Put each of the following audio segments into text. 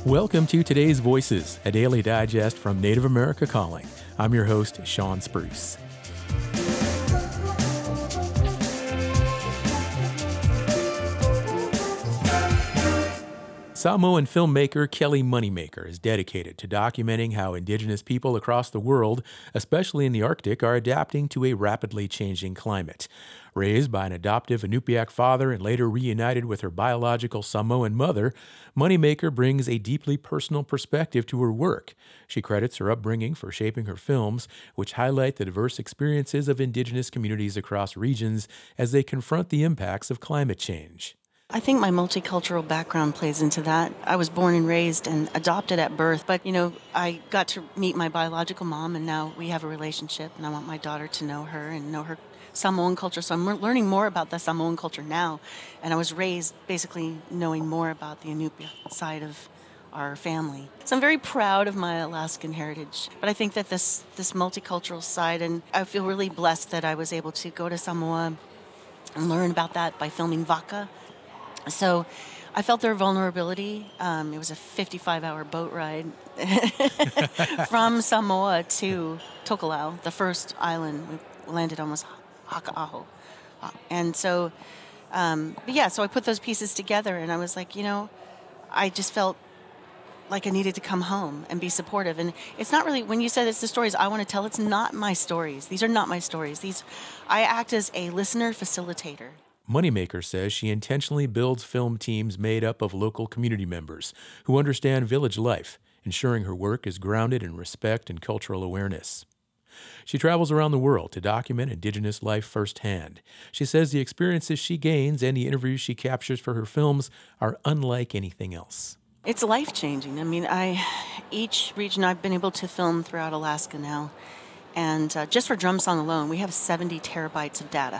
Welcome to today's Voices, a daily digest from Native America Calling. I'm your host, Sean Spruce. Samoan filmmaker Kelly Moneymaker is dedicated to documenting how Indigenous people across the world, especially in the Arctic, are adapting to a rapidly changing climate. Raised by an adoptive Inupiaq father and later reunited with her biological Samoan mother, Moneymaker brings a deeply personal perspective to her work. She credits her upbringing for shaping her films, which highlight the diverse experiences of Indigenous communities across regions as they confront the impacts of climate change. I think my multicultural background plays into that. I was born and raised and adopted at birth, but I got to meet my biological mom and now we have a relationship and I want my daughter to know her and know her Samoan culture. So I'm learning more about the Samoan culture now, and I was raised basically knowing more about the Inupiaq side of our family. So I'm very proud of my Alaskan heritage, but I think that this multicultural side, and I feel really blessed that I was able to go to Samoa and learn about that by filming Vaka. So I felt their vulnerability. It was a 55-hour boat ride from Samoa to Tokelau, the first island. We landed on was Haka'aho. And so, so I put those pieces together and I was like, I just felt like I needed to come home and be supportive. And it's not really, when you said it's the stories I want to tell, it's not my stories. These are not my stories. I act as a listener facilitator. Moneymaker says she intentionally builds film teams made up of local community members who understand village life, ensuring her work is grounded in respect and cultural awareness. She travels around the world to document Indigenous life firsthand. She says the experiences she gains and the interviews she captures for her films are unlike anything else. It's life-changing. I mean, each region I've been able to film throughout Alaska now, and just for Drum Song alone, we have 70 terabytes of data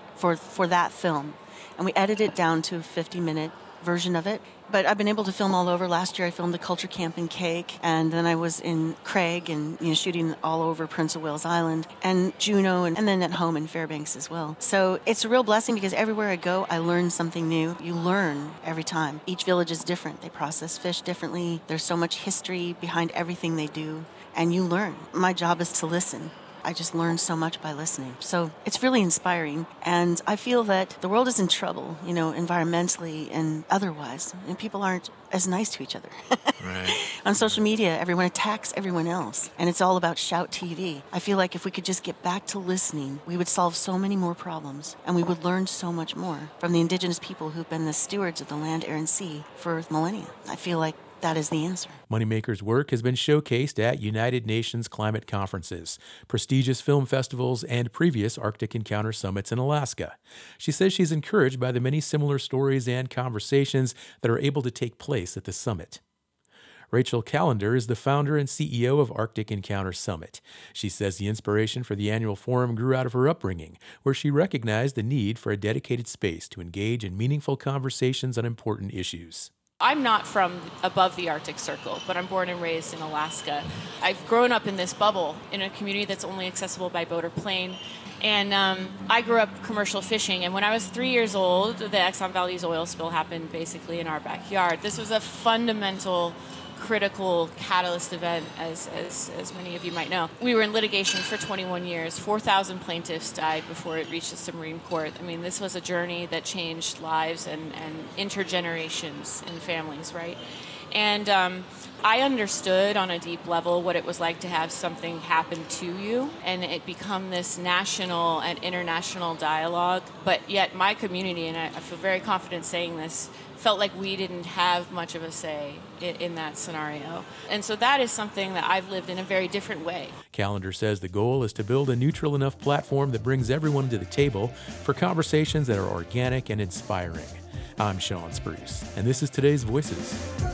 for that film. And we edited it down to a 50-minute version of it. But I've been able to film all over. Last year I filmed the Culture Camp in Cake, and then I was in Craig and shooting all over Prince of Wales Island and Juneau, and then at home in Fairbanks as well. So it's a real blessing because everywhere I go I learn something new. You learn every time. Each village is different. They process fish differently. There's so much history behind everything they do, and you learn. My job is to listen. I just learned so much by listening. So it's really inspiring. And I feel that the world is in trouble, environmentally and otherwise. And people aren't as nice to each other. Right. On social media, everyone attacks everyone else. And it's all about shout TV. I feel like if we could just get back to listening, we would solve so many more problems. And we would learn so much more from the Indigenous people who've been the stewards of the land, air, and sea for millennia. I feel like that is the answer. Moneymaker's work has been showcased at United Nations climate conferences, prestigious film festivals, and previous Arctic Encounter summits in Alaska. She says she's encouraged by the many similar stories and conversations that are able to take place at the summit. Rachel Callender is the founder and CEO of Arctic Encounter Summit. She says the inspiration for the annual forum grew out of her upbringing, where she recognized the need for a dedicated space to engage in meaningful conversations on important issues. I'm not from above the Arctic Circle, but I'm born and raised in Alaska. I've grown up in this bubble in a community that's only accessible by boat or plane. And I grew up commercial fishing, and when I was 3 years old, the Exxon Valdez oil spill happened basically in our backyard. This was a fundamental, critical catalyst event, as many of you might know. We were in litigation for 21 years. 4,000 plaintiffs died before it reached the Supreme Court. I mean, this was a journey that changed lives and intergenerations in families, right? And I understood on a deep level what it was like to have something happen to you, and it become this national and international dialogue. But yet my community, and I feel very confident saying this, felt like we didn't have much of a say in that scenario. And so that is something that I've lived in a very different way. Callender says the goal is to build a neutral enough platform that brings everyone to the table for conversations that are organic and inspiring. I'm Sean Spruce, and this is today's Voices.